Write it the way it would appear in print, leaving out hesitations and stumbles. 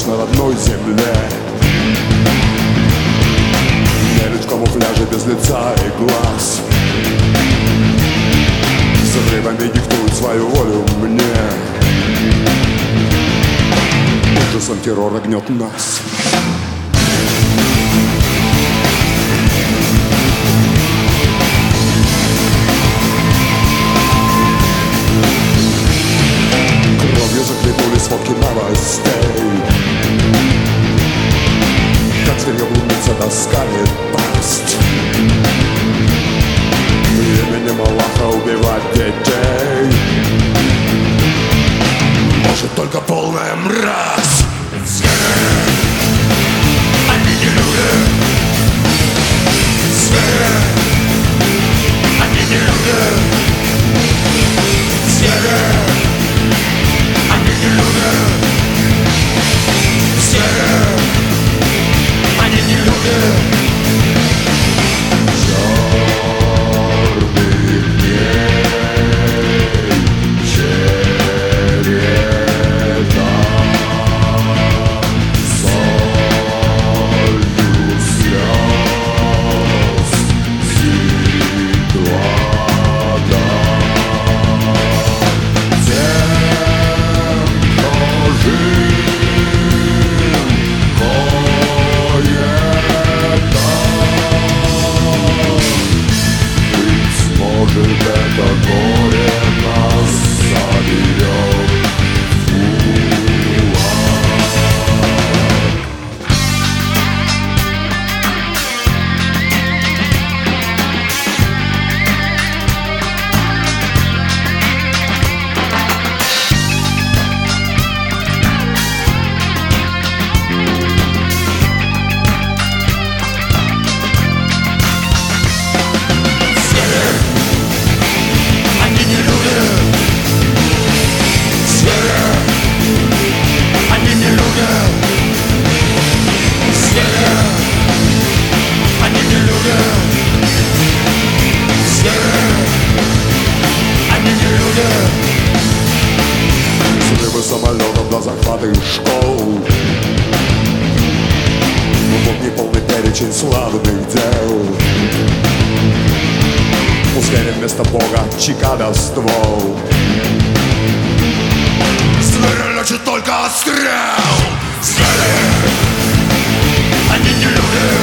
на родной земле. Верить в камуфляже без лица и глаз, с отрывами диктует свою волю мне. Ужасом террора гнет нас. Кровью захлебнули сводки новостей, как зверье глумится, доскали пасть. Именем Аллаха убивать детей может только полная мразь. Звери, они не люди. Звери, они не люди. Звери, они не люди. Звери, они не люди. Самолетов до захвата их школ, вот неполный перечень славных дел. Пускай вместо Бога чекада ствол. Звери лечат только отстрел. Звери, они не люди.